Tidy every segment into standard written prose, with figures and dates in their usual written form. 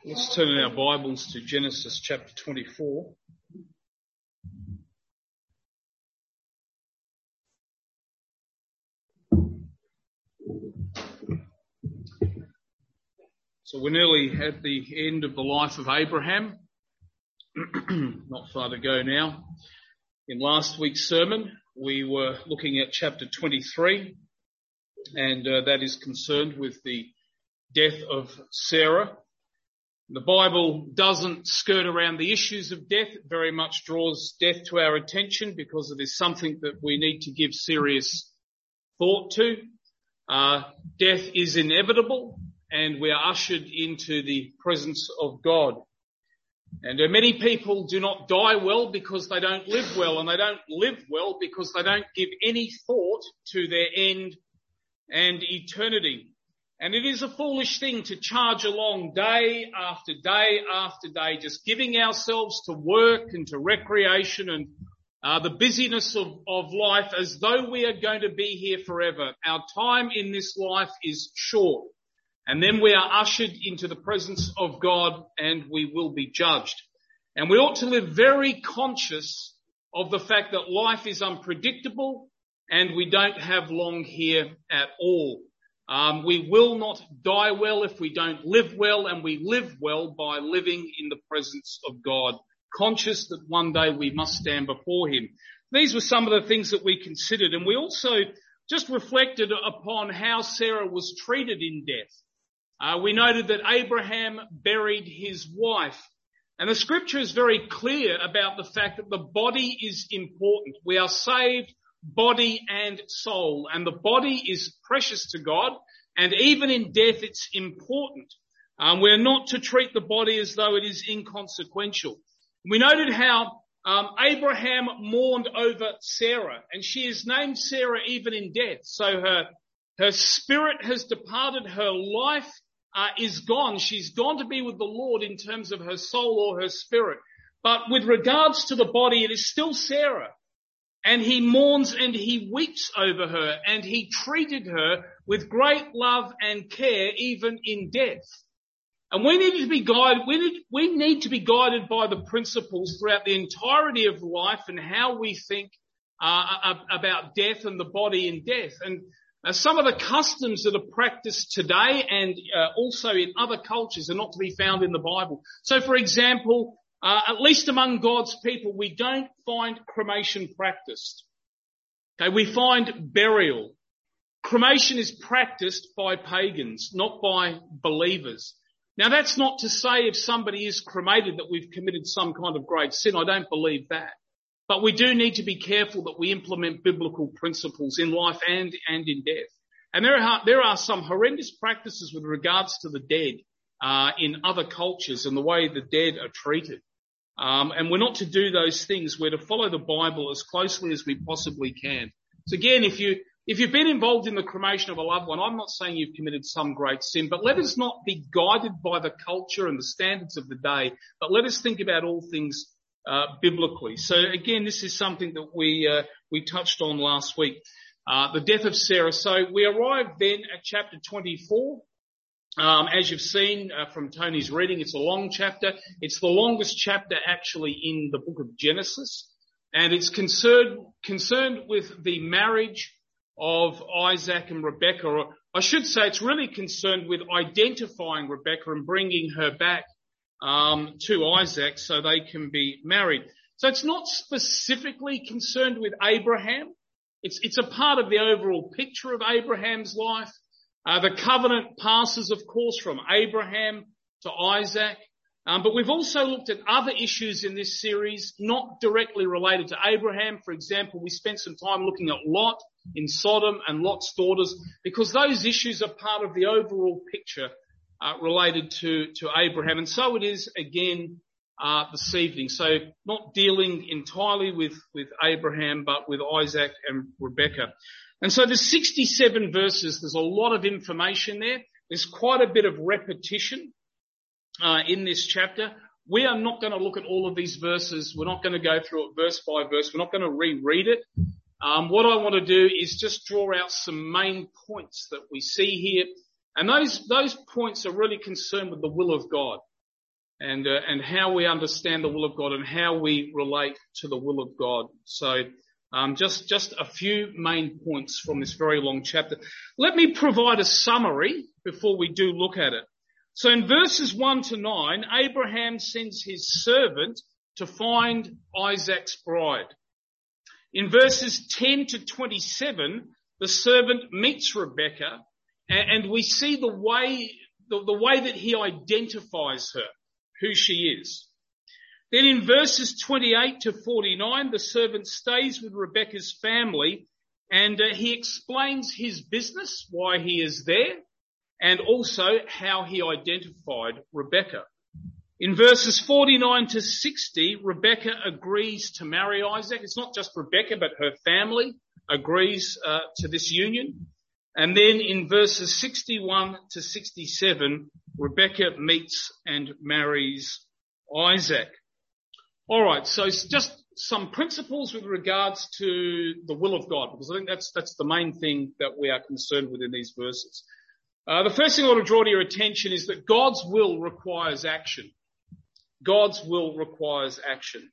Let's turn in our Bibles to Genesis chapter 24. So we're nearly at the end of the life of Abraham. Not far to go now. In last week's sermon, we were looking at chapter 23, and that is concerned with the death of Sarah. The Bible doesn't skirt around the issues of death. It very much draws death to our attention because it is something that we need to give serious thought to. Death is inevitable, and we are ushered into the presence of God. And many people do not die well because they don't live well, and they don't live well because they don't give any thought to their end and eternity. And it is a foolish thing to charge along day after day after day, just giving ourselves to work and to recreation and the busyness of life as though we are going to be here forever. Our time in this life is short, and then we are ushered into the presence of God and we will be judged. And we ought to live very conscious of the fact that life is unpredictable and we don't have long here at all. We will not die well if we don't live well, and we live well by living in the presence of God, conscious that one day we must stand before Him. These were some of the things that we considered, and we also just reflected upon how Sarah was treated in death. We noted that Abraham buried his wife, and the scripture is very clear about the fact that the body is important. We are saved body and soul, and the body is precious to God, and even in death it's important. We're not to treat the body as though it is inconsequential. We noted how Abraham mourned over Sarah, and she is named Sarah even in death. So her spirit has departed, her life is gone. She's gone to be with the Lord in terms of her soul or her spirit. But with regards to the body, it is still Sarah. And he mourns and he weeps over her, and he treated her with great love and care even in death. And we need to be guided, we need to be guided by the principles throughout the entirety of life and how we think about death and the body in death. And some of the customs that are practiced today and also in other cultures are not to be found in the Bible. So for example, at least among God's people, we don't find cremation practiced. Okay, we find burial. Cremation is practiced by pagans, not by believers. Now that's not to say if somebody is cremated that we've committed some kind of great sin. I don't believe that. But we do need to be careful that we implement biblical principles in life and in death. And there are some horrendous practices with regards to the dead in other cultures and the way the dead are treated. And we're not to do those things. We're to follow the Bible as closely as we possibly can. So again, if you've been involved in the cremation of a loved one, I'm not saying you've committed some great sin, but let us not be guided by the culture and the standards of the day, but let us think about all things biblically. So again, this is something that we touched on last week, the death of Sarah. So we arrived then at chapter 24. As you've seen from Tony's reading, it's a long chapter. It's the longest chapter actually in the book of Genesis, and it's concerned with the marriage of Isaac and Rebekah. Or I should say it's really concerned with identifying Rebekah and bringing her back to Isaac so they can be married. So it's not specifically concerned with Abraham. It's a part of the overall picture of Abraham's life. The covenant passes, of course, from Abraham to Isaac. But we've also looked at other issues in this series, not directly related to Abraham. For example, we spent some time looking at Lot in Sodom and Lot's daughters, because those issues are part of the overall picture related to Abraham. And so it is again this evening. So not dealing entirely with Abraham, but with Isaac and Rebekah. And so there's 67 verses. There's a lot of information there. There's quite a bit of repetition in this chapter. We are not going to look at all of these verses. We're not going to go through it verse by verse. We're not going to reread it. What I want to do is just draw out some main points that we see here. And those points are really concerned with the will of God. and how we understand the will of God and how we relate to the will of God. So just a few main points from this very long chapter. Let me provide a summary before we do look at it. So in verses 1 to 9, Abraham sends his servant to find Isaac's bride. In verses 10 to 27, the servant meets Rebekah, and we see the way that he identifies her, who she is. Then in verses 28 to 49, the servant stays with Rebekah's family, and he explains his business, why he is there, and also how he identified Rebekah. In verses 49 to 60, Rebekah agrees to marry Isaac. It's not just Rebekah, but her family agrees to this union. And then in verses 61 to 67, Rebekah meets and marries Isaac. All right, so it's just some principles with regards to the will of God, because I think that's the main thing that we are concerned with in these verses. The first thing I want to draw to your attention is that God's will requires action. God's will requires action.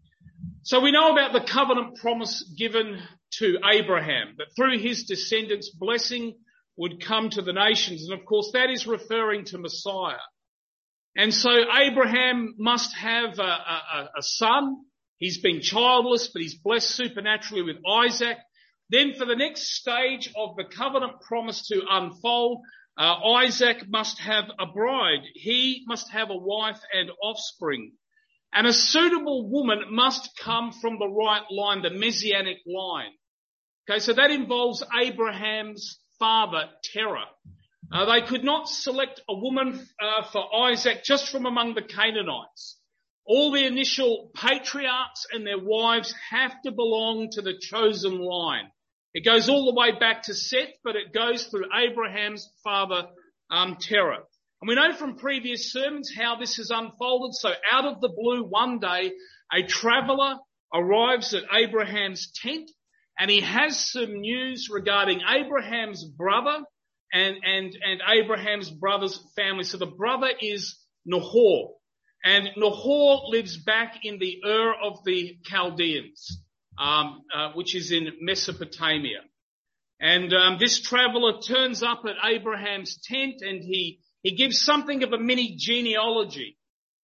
So we know about the covenant promise given to Abraham, that through his descendants blessing would come to the nations. And of course that is referring to Messiah. And so Abraham must have a son. He's been childless, but he's blessed supernaturally with Isaac. Then for the next stage of the covenant promise to unfold, Isaac must have a bride. He must have a wife and offspring. And a suitable woman must come from the right line, the Messianic line. Okay, so that involves Abraham's father, Terah. They could not select a woman for Isaac just from among the Canaanites. All the initial patriarchs and their wives have to belong to the chosen line. It goes all the way back to Seth, but it goes through Abraham's father, Terah. And we know from previous sermons how this has unfolded. So out of the blue, one day, a traveller arrives at Abraham's tent, and he has some news regarding Abraham's brother and Abraham's brother's family. So the brother is Nahor, and Nahor lives back in the Ur of the Chaldeans, which is in Mesopotamia. And this traveller turns up at Abraham's tent, and he gives something of a mini genealogy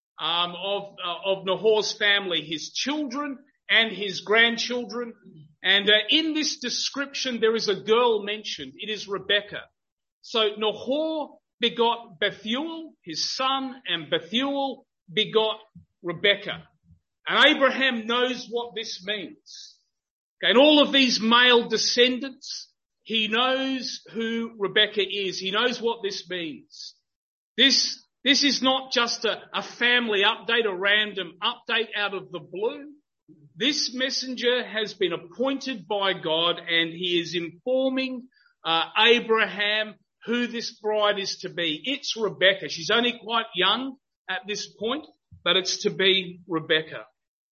of Nahor's family, his children and his grandchildren. And in this description, there is a girl mentioned. It is Rebekah. So Nahor begot Bethuel, his son, and Bethuel begot Rebekah. And Abraham knows what this means. Okay, and all of these male descendants, he knows who Rebekah is. He knows what this means. This is not just a family update, a random update out of the blue. This messenger has been appointed by God, and he is informing Abraham who this bride is to be. It's Rebekah. She's only quite young at this point, but it's to be Rebekah.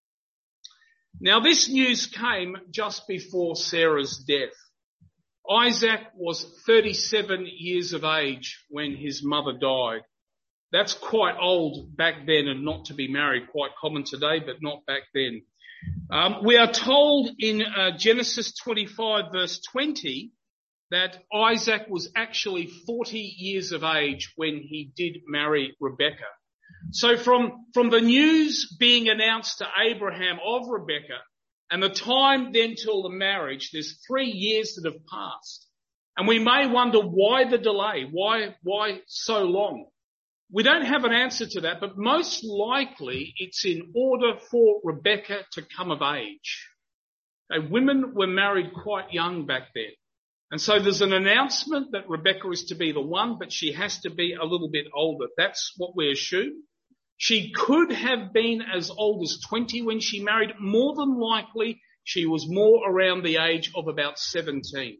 Now this news came just before Sarah's death. Isaac was 37 years of age when his mother died. That's quite old back then, and not to be married, quite common today, but not back then. We are told in Genesis 25 verse 20 that Isaac was actually 40 years of age when he did marry Rebekah. So from the news being announced to Abraham of Rebekah and the time then till the marriage, there's 3 years that have passed. And we may wonder why the delay, why so long? We don't have an answer to that, but most likely it's in order for Rebekah to come of age. Okay, women were married quite young back then. And so there's an announcement that Rebekah is to be the one, but she has to be a little bit older. That's what we assume. She could have been as old as 20 when she married. More than likely, she was more around the age of about 17.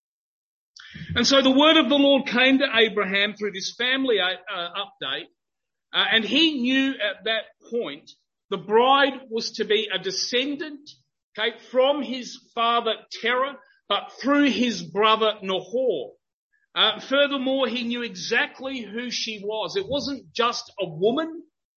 And so the word of the Lord came to Abraham through this family update, and he knew at that point the bride was to be a descendant, okay, from his father Terah, but through his brother Nahor. Furthermore, he knew exactly who she was. It wasn't just a woman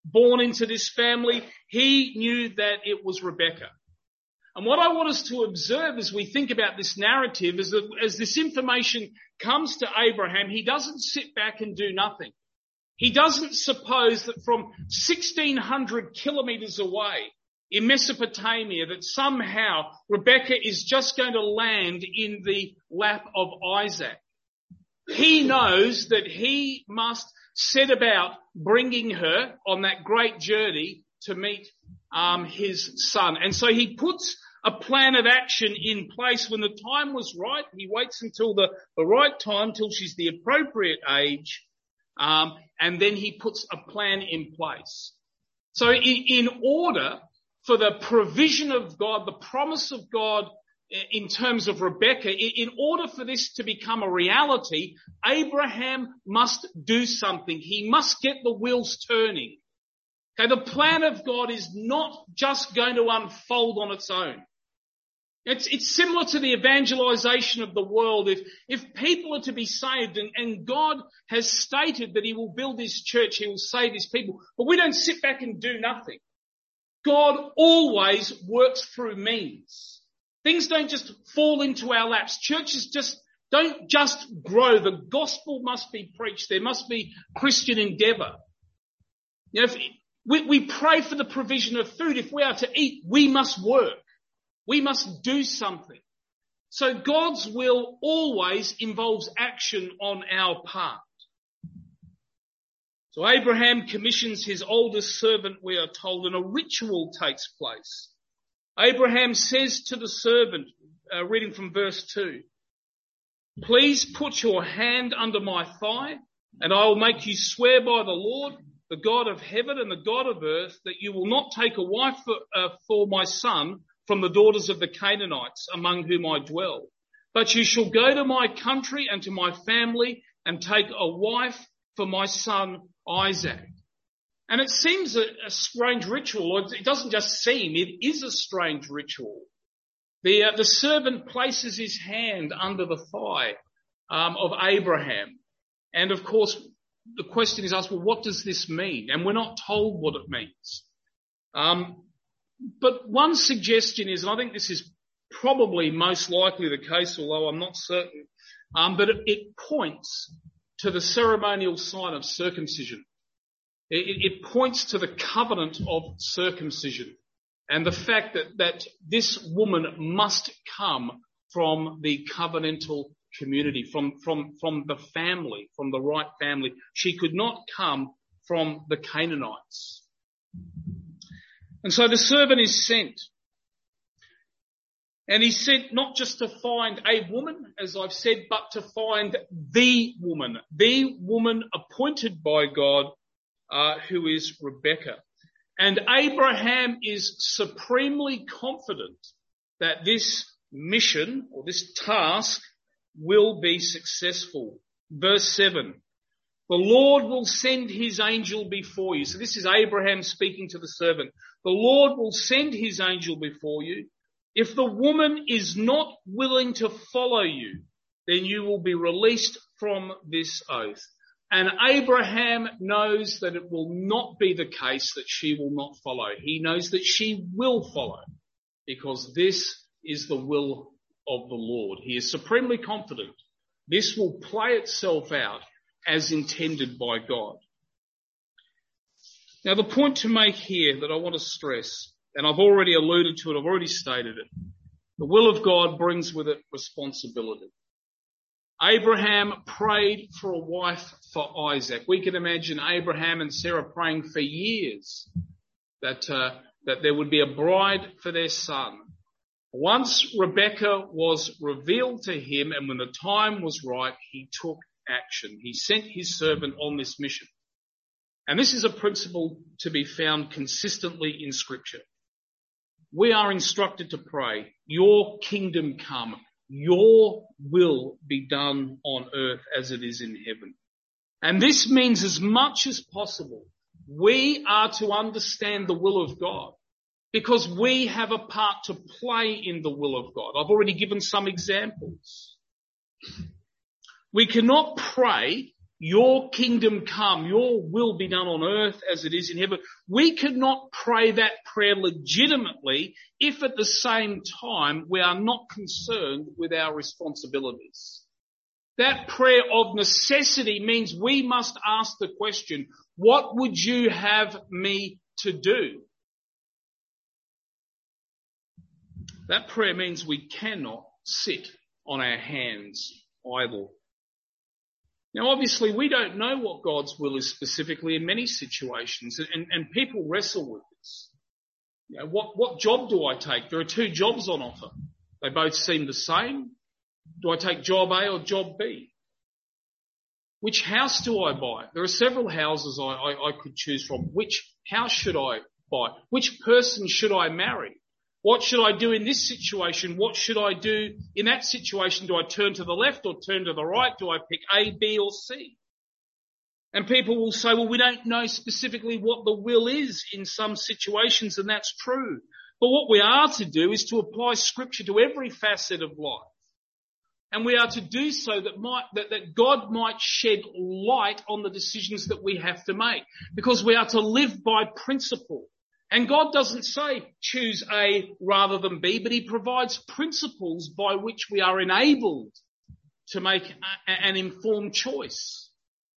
born into this family, he knew that it was Rebekah. And what I want us to observe as we think about this narrative is that as this information comes to Abraham, he doesn't sit back and do nothing. He doesn't suppose that from 1,600 kilometers away in Mesopotamia that somehow Rebekah is just going to land in the lap of Isaac. He knows that he must set about bringing her on that great journey to meet his son. And so he puts a plan of action in place when the time was right. He waits until the right time, till she's the appropriate age, and then he puts a plan in place. So in order for the provision of God, the promise of God in terms of Rebekah, in order for this to become a reality, Abraham must do something. He must get the wheels turning. Okay, the plan of God is not just going to unfold on its own. It's similar to the evangelization of the world. If people are to be saved, and God has stated that he will build his church, he will save his people, but we don't sit back and do nothing. God always works through means. Things don't just fall into our laps. Churches don't just grow. The gospel must be preached. There must be Christian endeavor. You know, if we pray for the provision of food. If we are to eat, we must work. We must do something. So God's will always involves action on our part. So Abraham commissions his oldest servant, we are told, and a ritual takes place. Abraham says to the servant, reading from verse 2, "Please put your hand under my thigh, and I will make you swear by the Lord, the God of heaven and the God of earth, that you will not take a wife for my son from the daughters of the Canaanites among whom I dwell. But you shall go to my country and to my family and take a wife for my son Isaac." And it seems a strange ritual. It doesn't just seem, it is a strange ritual. The servant places his hand under the thigh of Abraham. And of course, the question is asked, well, what does this mean? And we're not told what it means. But one suggestion is, and I think this is probably most likely the case, although I'm not certain, but it points to the ceremonial sign of circumcision. It points to the covenant of circumcision and the fact that this woman must come from the covenantal community, from the family, from the right family. She could not come from the Canaanites. And so the servant is sent. And he's sent not just to find a woman, as I've said, but to find the woman appointed by God, who is Rebekah. And Abraham is supremely confident that this mission or this task will be successful. Verse 7, "The Lord will send his angel before you." So this is Abraham speaking to the servant. "The Lord will send his angel before you. If the woman is not willing to follow you, then you will be released from this oath." And Abraham knows that it will not be the case that she will not follow. He knows that she will follow, because this is the will of the Lord. He is supremely confident this will play itself out as intended by God. Now, the point to make here that I want to stress, and I've already alluded to it, I've already stated it, the will of God brings with it responsibility. Abraham prayed for a wife for Isaac. We can imagine Abraham and Sarah praying for years that there would be a bride for their son. Once Rebekah was revealed to him, and when the time was right, he took action. He sent his servant on this mission. And this is a principle to be found consistently in Scripture. We are instructed to pray, "Your kingdom come, your will be done on earth as it is in heaven." And this means, as much as possible, we are to understand the will of God, because we have a part to play in the will of God. I've already given some examples. We cannot pray your kingdom come, your will be done on earth as it is in heaven. We could not pray that prayer legitimately if at the same time we are not concerned with our responsibilities. That prayer of necessity means we must ask the question, what would you have me to do? That prayer means we cannot sit on our hands idle. Now, obviously, we don't know what God's will is specifically in many situations, and people wrestle with this. You know, what job do I take? There are two jobs on offer. They both seem the same. Do I take job A or job B? Which house do I buy? There are several houses I could choose from. Which house should I buy? Which person should I marry? What should I do in this situation? What should I do in that situation? Do I turn to the left or turn to the right? Do I pick A, B or C? And people will say, well, we don't know specifically what the will is in some situations, and that's true. But what we are to do is to apply Scripture to every facet of life. And we are to do so that God might shed light on the decisions that we have to make, because we are to live by principle. And God doesn't say choose A rather than B, but he provides principles by which we are enabled to make an informed choice.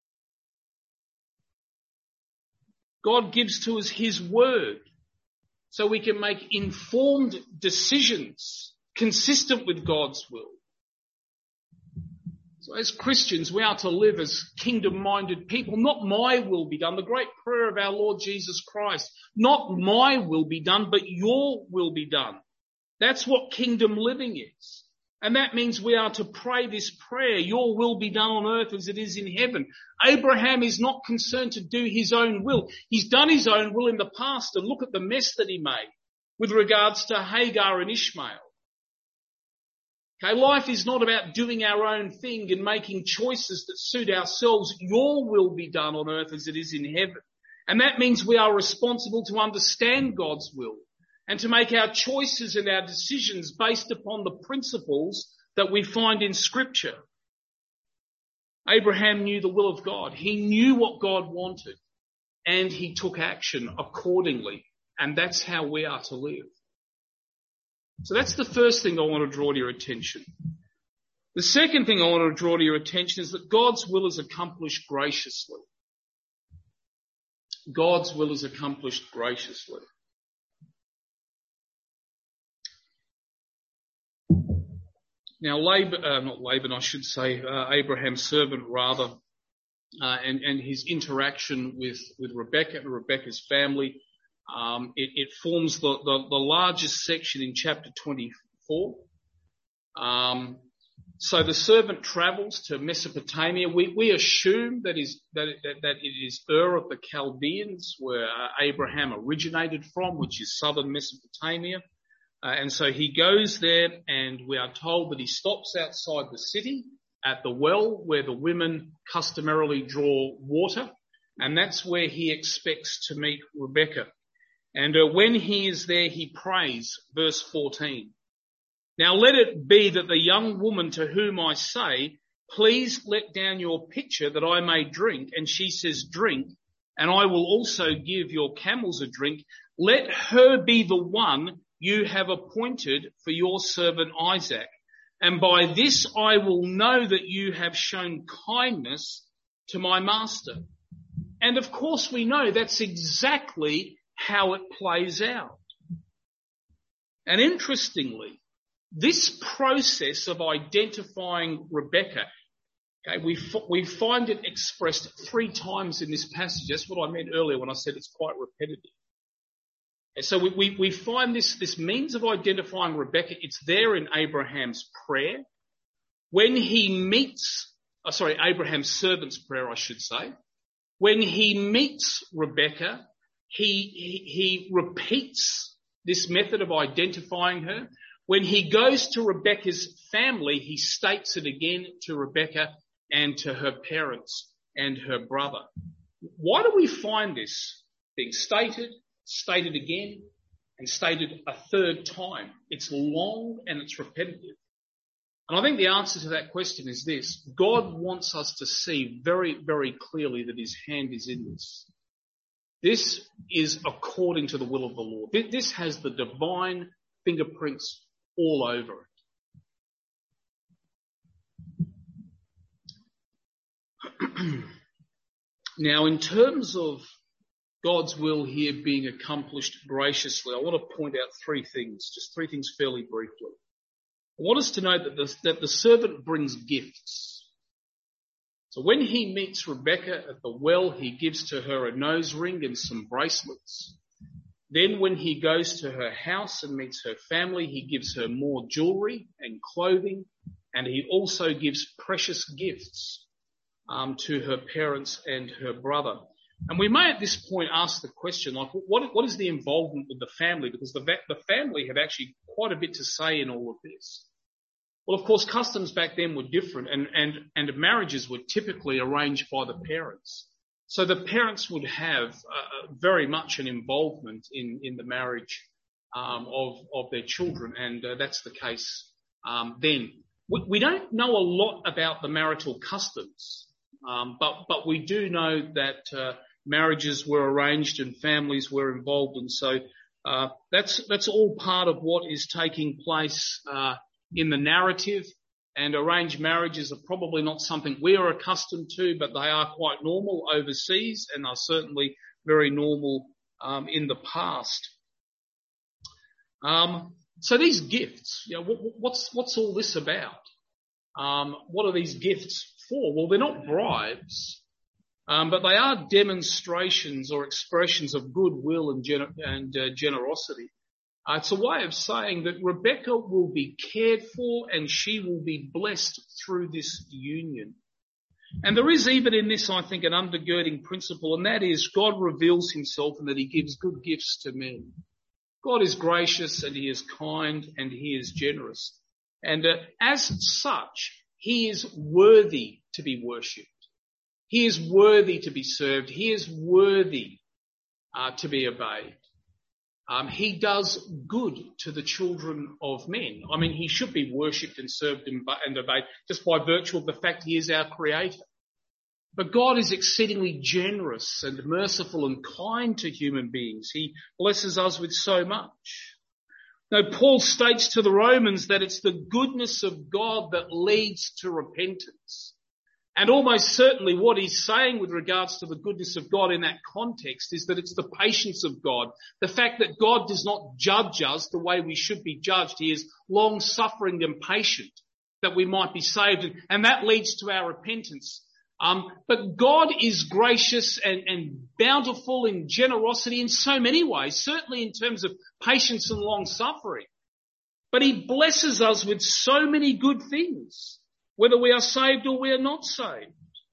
God gives to us his word so we can make informed decisions consistent with God's will. So as Christians, we are to live as kingdom-minded people. Not my will be done. The great prayer of our Lord Jesus Christ. Not my will be done, but your will be done. That's what kingdom living is. And that means we are to pray this prayer, your will be done on earth as it is in heaven. Abraham is not concerned to do his own will. He's done his own will in the past, and look at the mess that he made with regards to Hagar and Ishmael. Okay, life is not about doing our own thing and making choices that suit ourselves. Your will be done on earth as it is in heaven. And that means we are responsible to understand God's will and to make our choices and our decisions based upon the principles that we find in Scripture. Abraham knew the will of God. He knew what God wanted, and he took action accordingly. And that's how we are to live. So that's the first thing I want to draw to your attention. The second thing I want to draw to your attention is that God's will is accomplished graciously. God's will is accomplished graciously. Now, Abraham's servant rather, and his interaction with Rebekah and Rebekah's family, it forms the largest section in chapter 24. So the servant travels to Mesopotamia. We assume that it is Ur of the Chaldeans, where Abraham originated from, which is southern Mesopotamia. And so he goes there, and we are told that he stops outside the city at the well where the women customarily draw water. And that's where he expects to meet Rebekah. And when he is there, he prays, verse 14. Now let it be that the young woman to whom I say, please let down your pitcher that I may drink. And she says, drink, and I will also give your camels a drink. Let her be the one you have appointed for your servant Isaac. And by this I will know that you have shown kindness to my master. And of course we know that's exactly how it plays out. And interestingly, this process of identifying Rebekah, okay, we find it expressed 3 times in this passage. That's what I meant earlier when I said it's quite repetitive. And so we find this means of identifying Rebekah. It's there in Abraham's prayer. When he meets, Abraham's servant's prayer, I should say. When he meets Rebekah, he repeats this method of identifying her. When he goes to Rebekah's family, he states it again to Rebekah and to her parents and her brother. Why do we find this being stated again, and stated a third time? It's long and it's repetitive. And I think the answer to that question is this. God wants us to see very, very clearly that his hand is in this. This is according to the will of the Lord. This has the divine fingerprints all over it. Now, in terms of God's will here being accomplished graciously, I want to point out three things fairly briefly. I want us to know that the servant brings gifts. So when he meets Rebekah at the well, he gives to her a nose ring and some bracelets. Then when he goes to her house and meets her family, he gives her more jewelry and clothing, and he also gives precious gifts to her parents and her brother. And we may at this point ask the question, like, what is the involvement with the family? Because the family have actually quite a bit to say in all of this. Well, of course, customs back then were different, and marriages were typically arranged by the parents. So the parents would have very much an involvement in the marriage of their children, and that's the case then. We don't know a lot about the marital customs, but we do know that marriages were arranged and families were involved, and so that's all part of what is taking place in the narrative. And arranged marriages are probably not something we are accustomed to, but they are quite normal overseas and are certainly very normal in the past. So these gifts, what's all this about? What are these gifts for? Well, they're not bribes, but they are demonstrations or expressions of goodwill and generosity. It's a way of saying that Rebekah will be cared for and she will be blessed through this union. And there is even in this, I think, an undergirding principle, and that is God reveals himself and that he gives good gifts to men. God is gracious and he is kind and he is generous. And as such, he is worthy to be worshipped. He is worthy to be served. He is worthy to be obeyed. He does good to the children of men. I mean, he should be worshipped and served and obeyed just by virtue of the fact he is our creator. But God is exceedingly generous and merciful and kind to human beings. He blesses us with so much. Now, Paul states to the Romans that it's the goodness of God that leads to repentance. And almost certainly what he's saying with regards to the goodness of God in that context is that it's the patience of God. The fact that God does not judge us the way we should be judged. He is long-suffering and patient that we might be saved. And that leads to our repentance. But God is gracious and bountiful in generosity in so many ways, certainly in terms of patience and long-suffering. But he blesses us with so many good things, whether we are saved or we are not saved.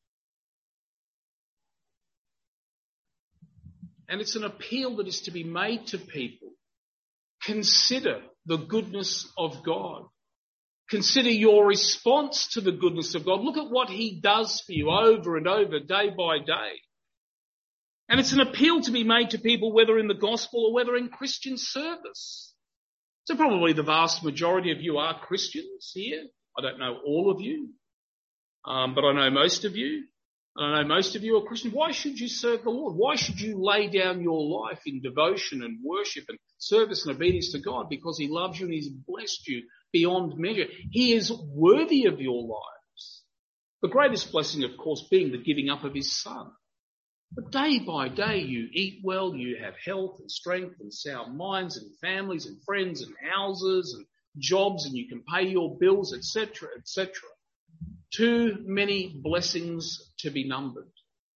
And it's an appeal that is to be made to people. Consider the goodness of God. Consider your response to the goodness of God. Look at what he does for you over and over, day by day. And it's an appeal to be made to people, whether in the gospel or whether in Christian service. So probably the vast majority of you are Christians here. I don't know all of you, but I know most of you. And I know most of you are Christians. Why should you serve the Lord? Why should you lay down your life in devotion and worship and service and obedience to God? Because he loves you and he's blessed you beyond measure. He is worthy of your lives. The greatest blessing, of course, being the giving up of his son. But day by day you eat well, you have health and strength and sound minds and families and friends and houses and jobs, and you can pay your bills, etc., etc. Too many blessings to be numbered.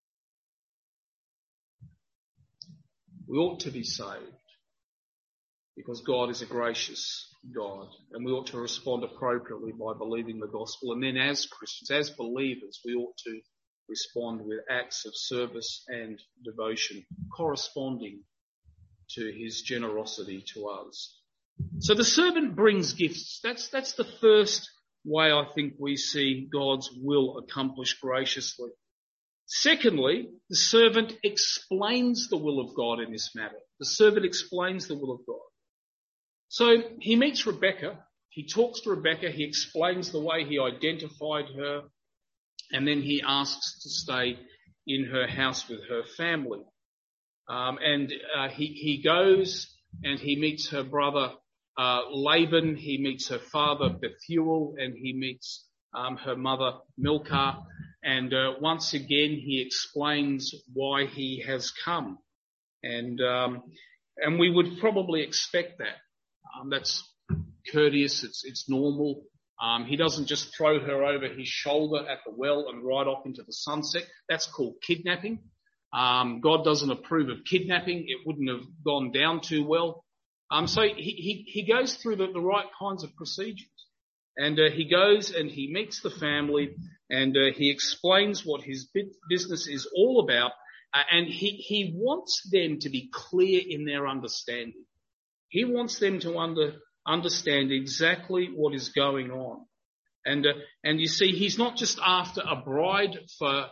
We ought to be saved because God is a gracious God, and we ought to respond appropriately by believing the gospel. And then as Christians, as believers, we ought to respond with acts of service and devotion corresponding to his generosity to us. So the servant brings gifts. That's the first way I think we see God's will accomplished graciously. Secondly, the servant explains the will of God in this matter. The servant explains the will of God. So he meets Rebekah he talks to Rebekah, he explains the way he identified her, and then he asks to stay in her house with her family. He goes and he meets her brother Laban, he meets her father Bethuel, and he meets her mother Milcah. And once again, he explains why he has come. And we would probably expect that. That's courteous, it's normal. He doesn't just throw her over his shoulder at the well and ride off into the sunset. That's called kidnapping. God doesn't approve of kidnapping. It wouldn't have gone down too well. So he goes through the right kinds of procedures. And he goes and he meets the family and he explains what his business is all about. And he wants them to be clear in their understanding. He wants them to understand exactly what is going on. And you see, he's not just after a bride for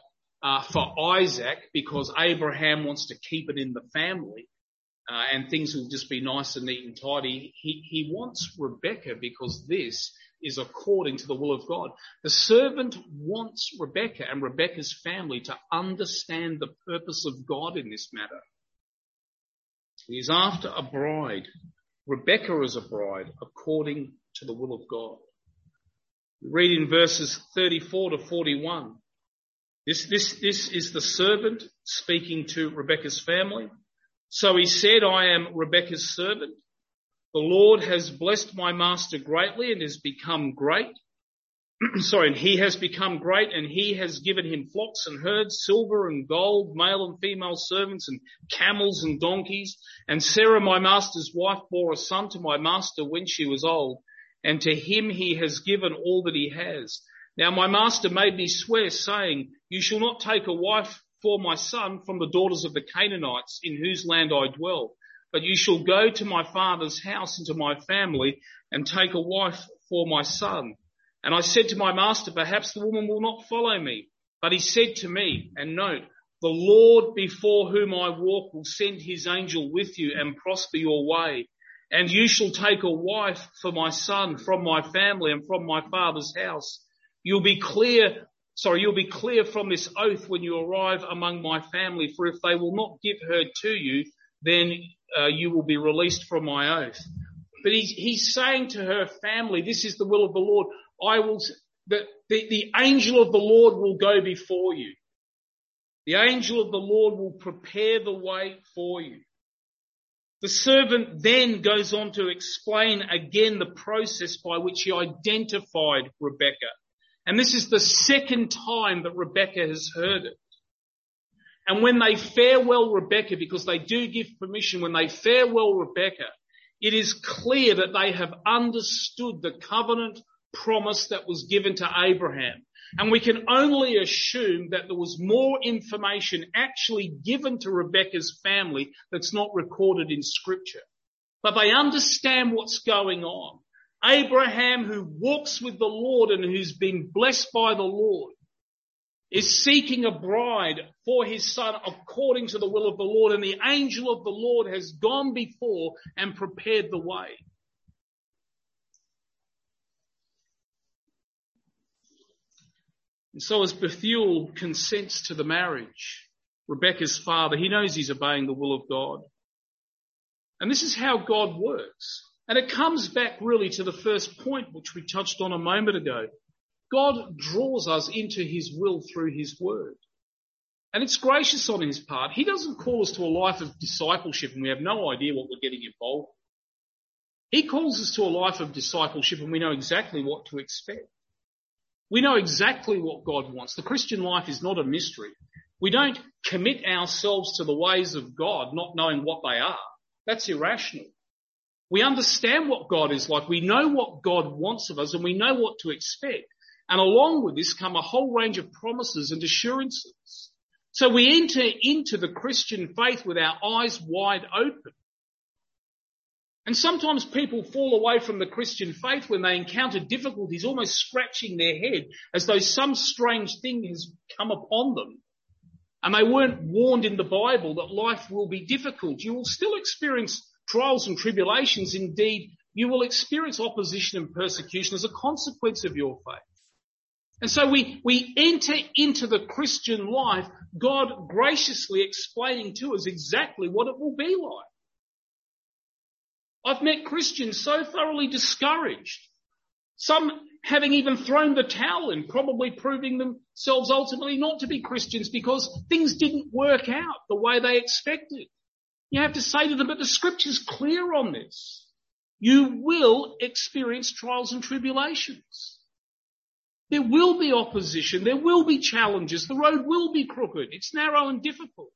Isaac because Abraham wants to keep it in the family, and things will just be nice and neat and tidy. He wants Rebekah because this is according to the will of God. The servant wants Rebekah and Rebekah's family to understand the purpose of God in this matter. He's after a bride. Rebekah is a bride according to the will of God. We read in verses 34 to 41. This is the servant speaking to Rebekah's family. So he said, I am Rebekah's servant. The Lord has blessed my master greatly and has become great. And he has become great, and he has given him flocks and herds, silver and gold, male and female servants, and camels and donkeys. And Sarah, my master's wife, bore a son to my master when she was old, and to him he has given all that he has. Now my master made me swear, saying, you shall not take a wife for my son from the daughters of the Canaanites in whose land I dwell, but you shall go to my father's house and to my family and take a wife for my son. And I said to my master, perhaps the woman will not follow me. But he said to me, and note, the Lord before whom I walk will send his angel with you and prosper your way. And you shall take a wife for my son from my family and from my father's house. You'll be clear from this oath when you arrive among my family, for if they will not give her to you, then you will be released from my oath. But he's saying to her family, this is the will of the Lord. The angel of the Lord will go before you. The angel of the Lord will prepare the way for you. The servant then goes on to explain again the process by which he identified Rebekah. And this is the second time that Rebekah has heard it. And when they farewell Rebekah, because they do give permission, when they farewell Rebekah, it is clear that they have understood the covenant promise that was given to Abraham. And we can only assume that there was more information actually given to Rebekah's family that's not recorded in Scripture. But they understand what's going on. Abraham, who walks with the Lord and who's been blessed by the Lord, is seeking a bride for his son according to the will of the Lord, and the angel of the Lord has gone before and prepared the way. And so as Bethuel consents to the marriage, Rebekah's father, he knows he's obeying the will of God. And this is how God works. And it comes back really to the first point which we touched on a moment ago. God draws us into his will through his word. And it's gracious on his part. He doesn't call us to a life of discipleship and we have no idea what we're getting involved in. He calls us to a life of discipleship and we know exactly what to expect. We know exactly what God wants. The Christian life is not a mystery. We don't commit ourselves to the ways of God not knowing what they are. That's irrational. We understand what God is like. We know what God wants of us and we know what to expect. And along with this come a whole range of promises and assurances. So we enter into the Christian faith with our eyes wide open. And sometimes people fall away from the Christian faith when they encounter difficulties, almost scratching their head as though some strange thing has come upon them. And they weren't warned in the Bible that life will be difficult. You will still experience trials and tribulations. Indeed, you will experience opposition and persecution as a consequence of your faith. And so we enter into the Christian life, God graciously explaining to us exactly what it will be like. I've met Christians so thoroughly discouraged, some having even thrown the towel in, probably proving themselves ultimately not to be Christians because things didn't work out the way they expected. You have to say to them, but the scripture's clear on this. You will experience trials and tribulations. There will be opposition. There will be challenges. The road will be crooked. It's narrow and difficult.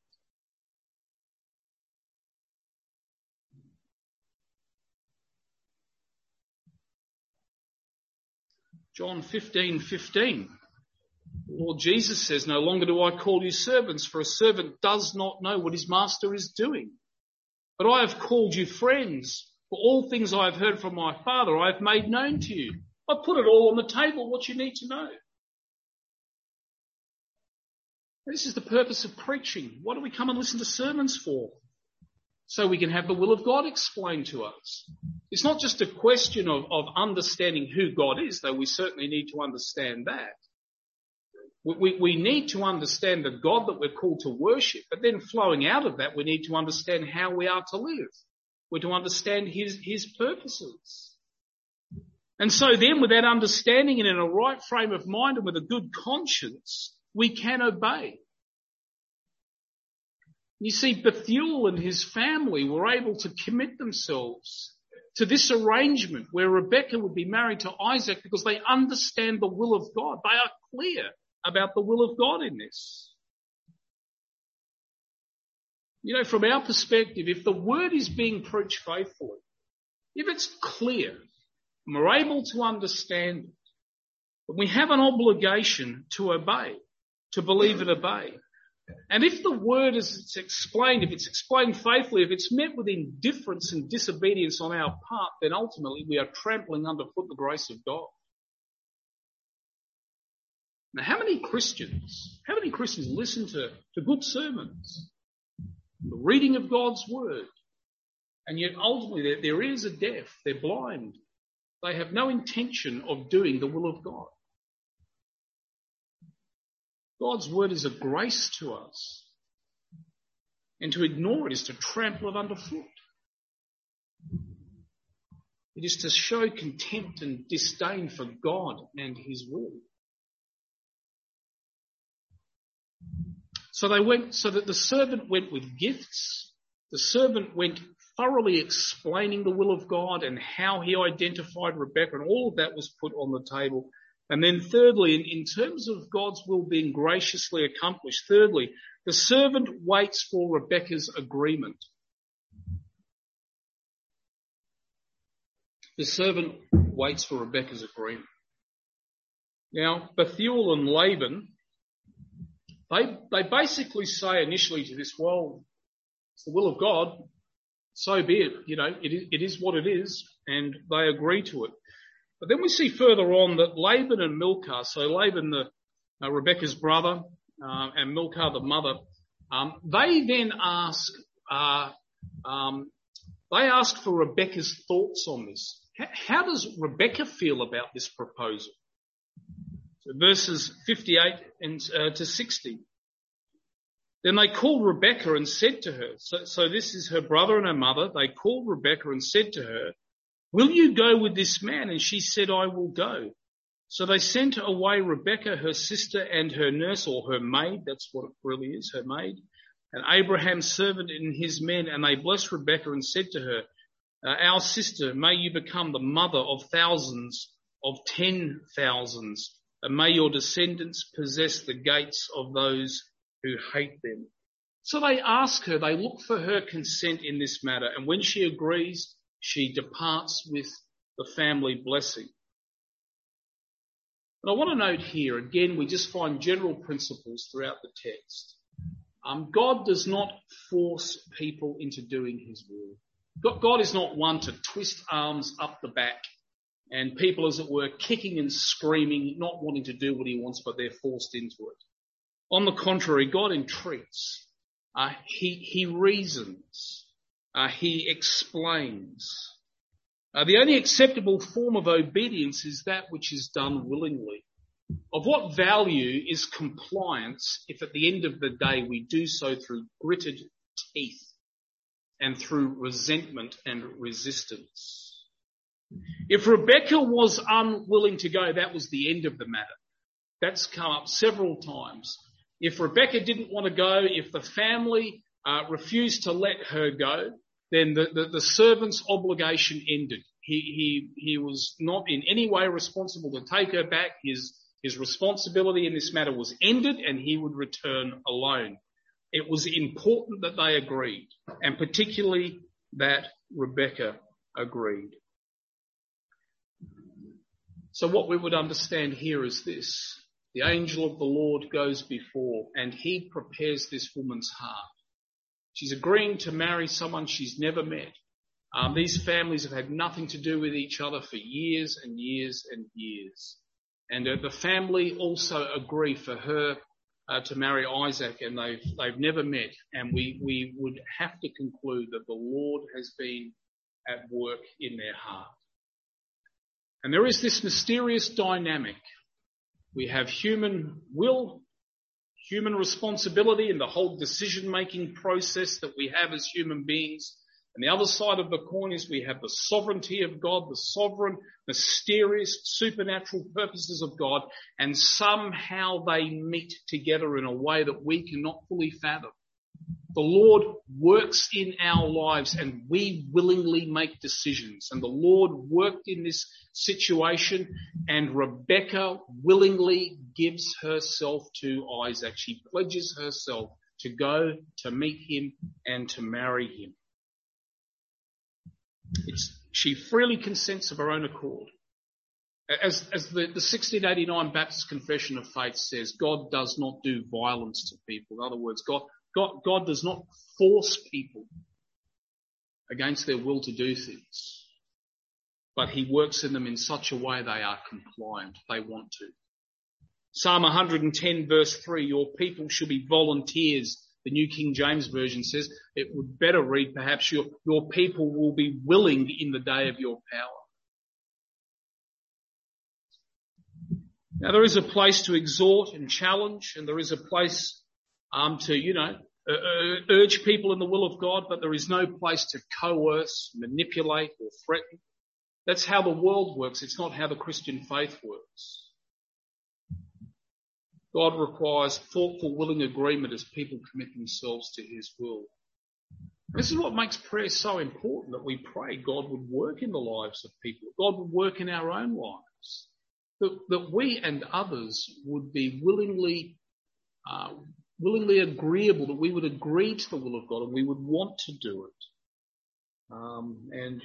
John 15:15. Lord Jesus says, no longer do I call you servants, for a servant does not know what his master is doing. But I have called you friends, for all things I have heard from my Father I have made known to you. I put it all on the table, what you need to know. This is the purpose of preaching. What do we come and listen to sermons for? So we can have the will of God explained to us. It's not just a question of understanding who God is, though we certainly need to understand that. We need to understand the God that we're called to worship, but then flowing out of that, we need to understand how we are to live. We're to understand his purposes. And so then with that understanding and in a right frame of mind and with a good conscience, we can obey. You see, Bethuel and his family were able to commit themselves to this arrangement where Rebekah would be married to Isaac because they understand the will of God. They are clear about the will of God in this. You know, from our perspective, if the word is being preached faithfully, if it's clear, and we're able to understand it, but we have an obligation to obey, to believe and obey. And if the word as it's explained, if it's explained faithfully, if it's met with indifference and disobedience on our part, then ultimately we are trampling underfoot the grace of God. Now, how many Christians listen to good sermons, the reading of God's word, and yet ultimately their ears are deaf, they're blind. They have no intention of doing the will of God. God's word is a grace to us. And to ignore it is to trample it underfoot. It is to show contempt and disdain for God and his will. So that the servant went with gifts. The servant went thoroughly explaining the will of God and how he identified Rebekah, and all of that was put on the table. And then thirdly, in terms of God's will being graciously accomplished, thirdly, the servant waits for Rebekah's agreement. The servant waits for Rebekah's agreement. Now, Bethuel and Laban, they basically say initially to this, well, it's the will of God, so be it. You know, it is what it is, and they agree to it. But then we see further on that Laban and Milcah, so Laban, Rebekah's brother, and Milcah, the mother, they then ask for Rebekah's thoughts on this. How does Rebekah feel about this proposal? So verses 58 to 60. Then they called Rebekah and said to her, so this is her brother and her mother, they called Rebekah and said to her, will you go with this man? And she said, I will go. So they sent away Rebekah, her sister, and her nurse, or her maid, that's what it really is, her maid, and Abraham's servant and his men, and they blessed Rebekah and said to her, our sister, may you become the mother of thousands, of 10,000s, and may your descendants possess the gates of those who hate them. So they ask her, they look for her consent in this matter, and when she agrees, she departs with the family blessing. But I want to note here, again, we just find general principles throughout the text. God does not force people into doing his will. God is not one to twist arms up the back and people, as it were, kicking and screaming, not wanting to do what he wants, but they're forced into it. On the contrary, God entreats. He reasons. He explains. The only acceptable form of obedience is that which is done willingly. Of what value is compliance if at the end of the day we do so through gritted teeth and through resentment and resistance? If Rebecca was unwilling to go, that was the end of the matter. That's come up several times. If Rebecca didn't want to go, if the family refused to let her go, then the servant's obligation ended. He was not in any way responsible to take her back. His responsibility in this matter was ended, and he would return alone. It was important that they agreed, and particularly that Rebecca agreed. So what we would understand here is this. The angel of the Lord goes before, and he prepares this woman's heart. She's agreeing to marry someone she's never met. These families have had nothing to do with each other for years and years and years. And the family also agree for her to marry Isaac, and they've never met. And we would have to conclude that the Lord has been at work in their heart. And there is this mysterious dynamic. We have human will, human responsibility, and the whole decision-making process that we have as human beings. And the other side of the coin is we have the sovereignty of God, the sovereign, mysterious, supernatural purposes of God, and somehow they meet together in a way that we cannot fully fathom. The Lord works in our lives and we willingly make decisions. And the Lord worked in this situation, and Rebecca willingly gives herself to Isaac. She pledges herself to go to meet him and to marry him. She freely consents of her own accord. As the 1689 Baptist Confession of Faith says, God does not do violence to people. In other words, God does not force people against their will to do things, but he works in them in such a way they are compliant, they want to. Psalm 110 verse 3, your people shall be volunteers. The New King James Version says, it would better read perhaps, your people will be willing in the day of your power. Now there is a place to exhort and challenge, and there is a place to, urge people in the will of God, but there is no place to coerce, manipulate or threaten. That's how the world works. It's not how the Christian faith works. God requires thoughtful, willing agreement as people commit themselves to his will. This is what makes prayer so important, that we pray God would work in the lives of people, God would work in our own lives, that we and others would be willingly agreeable, that we would agree to the will of God and we would want to do it.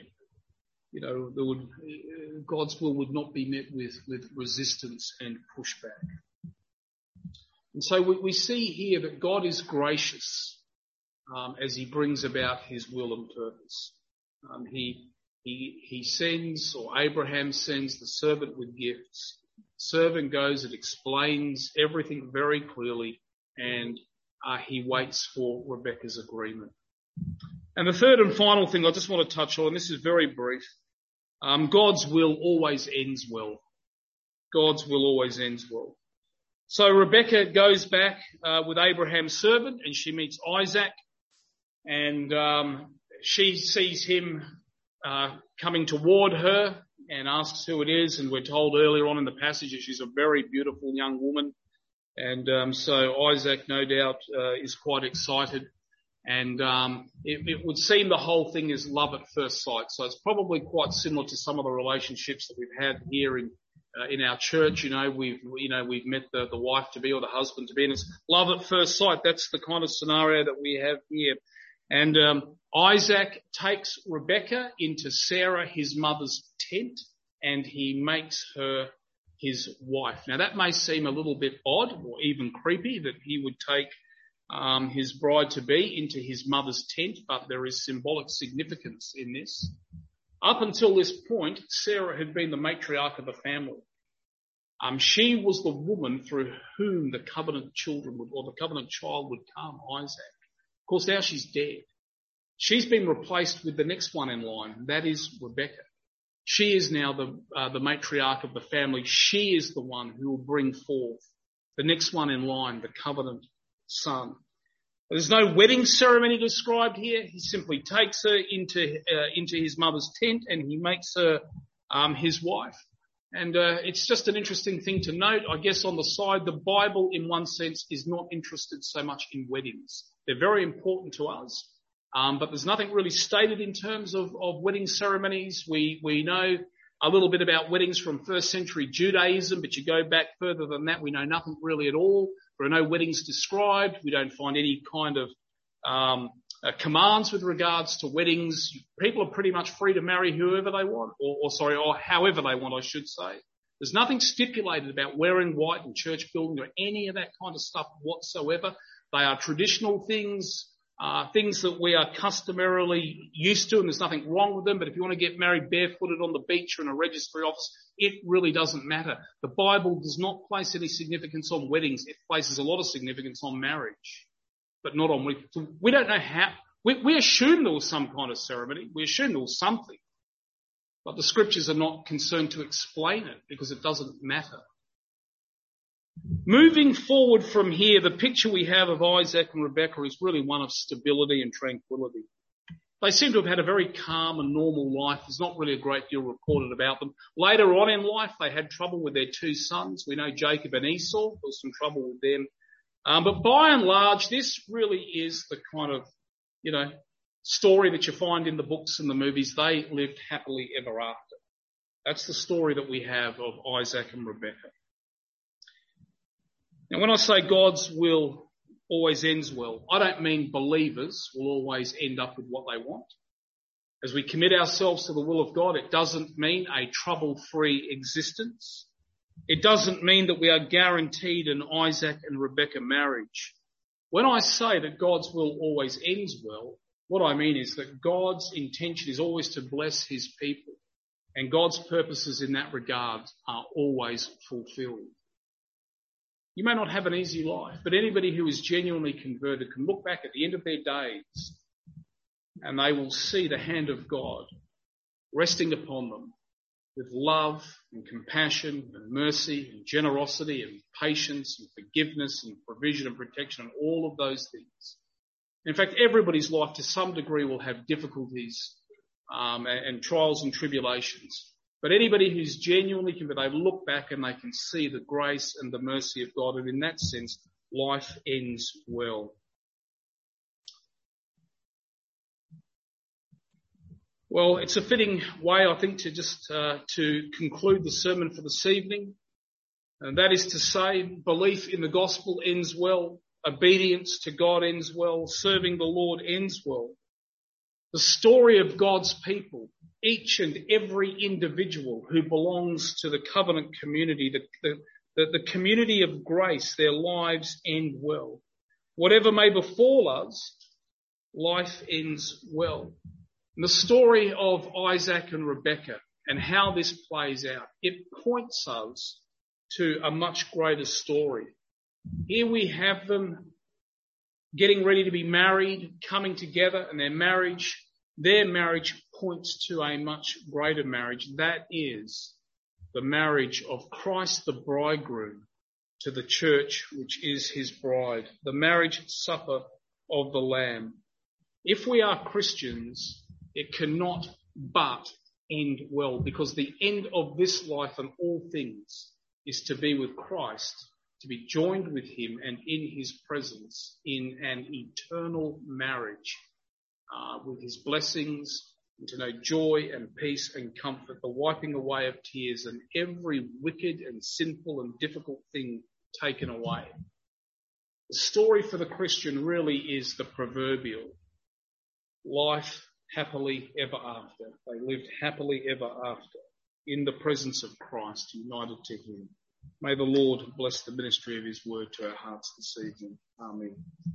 God's will would not be met with resistance and pushback. And so we see here that God is gracious as he brings about his will and purpose. He sends, or Abraham sends, the servant with gifts. The servant goes and explains everything very clearly, and he waits for Rebecca's agreement. And the third and final thing I just want to touch on, this is very brief. God's will always ends well. God's will always ends well. So Rebecca goes back with Abraham's servant, and she meets Isaac, and she sees him coming toward her and asks who it is, and we're told earlier on in the passage that she's a very beautiful young woman. And so Isaac, no doubt, is quite excited. And it would seem the whole thing is love at first sight. So it's probably quite similar to some of the relationships that we've had here in our church. We've met the wife to be or the husband to be, and it's love at first sight. That's the kind of scenario that we have here. And Isaac takes Rebecca into Sarah, his mother's tent, and he makes her his wife. Now that may seem a little bit odd or even creepy that he would take his bride-to-be into his mother's tent, but there is symbolic significance in this. Up until this point, Sarah had been the matriarch of the family. She was the woman through whom the covenant children would, or the covenant child would come, Isaac. Of course, now she's dead. She's been replaced with the next one in line, and that is Rebecca. She is now the matriarch of the family. She is the one who will bring forth the next one in line, the covenant son. There's no wedding ceremony described here. He simply takes her into his mother's tent and he makes her his wife. And it's just an interesting thing to note. I guess on the side, the Bible in one sense is not interested so much in weddings. They're very important to us, but there's nothing really stated in terms of wedding ceremonies. We know a little bit about weddings from first century Judaism, but you go back further than that, we know nothing really at all. There are no weddings described. We don't find any kind of commands with regards to weddings. People are pretty much free to marry whoever they want, or however they want, I should say. There's nothing stipulated about wearing white in church building or any of that kind of stuff whatsoever. They are traditional things, things that we are customarily used to, and there's nothing wrong with them. But if you want to get married barefooted on the beach or in a registry office, it really doesn't matter. The Bible does not place any significance on weddings. It places a lot of significance on marriage, but not on weddings. So we don't know how. We assume there was some kind of ceremony. We assume there was something. But the scriptures are not concerned to explain it because it doesn't matter. Moving forward from here, the picture we have of Isaac and Rebekah is really one of stability and tranquility. They seem to have had a very calm and normal life. There's not really a great deal recorded about them. Later on in life, they had trouble with their two sons. We know Jacob and Esau. There was some trouble with them. But by and large, this really is the kind of, story that you find in the books and the movies. They lived happily ever after. That's the story that we have of Isaac and Rebekah. Now, when I say God's will always ends well, I don't mean believers will always end up with what they want. As we commit ourselves to the will of God, it doesn't mean a trouble-free existence. It doesn't mean that we are guaranteed an Isaac and Rebekah marriage. When I say that God's will always ends well, what I mean is that God's intention is always to bless his people, and God's purposes in that regard are always fulfilled. You may not have an easy life, but anybody who is genuinely converted can look back at the end of their days and they will see the hand of God resting upon them with love and compassion and mercy and generosity and patience and forgiveness and provision and protection and all of those things. In fact, everybody's life to some degree will have difficulties and trials and tribulations. But anybody who's genuinely converted, they look back and they can see the grace and the mercy of God. And in that sense, life ends well. Well, it's a fitting way, I think, to just to conclude the sermon for this evening. And that is to say, belief in the gospel ends well. Obedience to God ends well. Serving the Lord ends well. The story of God's people, each and every individual who belongs to the covenant community, the community of grace, their lives end well. Whatever may befall us, life ends well. And the story of Isaac and Rebekah and how this plays out, it points us to a much greater story. Here we have them getting ready to be married, coming together, and their marriage points to a much greater marriage. That is the marriage of Christ the bridegroom to the church, which is his bride, the marriage supper of the Lamb. If we are Christians, it cannot but end well, because the end of this life and all things is to be with Christ, to be joined with him and in his presence in an eternal marriage with his blessings, and to know joy and peace and comfort, the wiping away of tears and every wicked and sinful and difficult thing taken away. The story for the Christian really is the proverbial life happily ever after. They lived happily ever after in the presence of Christ, united to him. May the Lord bless the ministry of his word to our hearts this evening. Amen.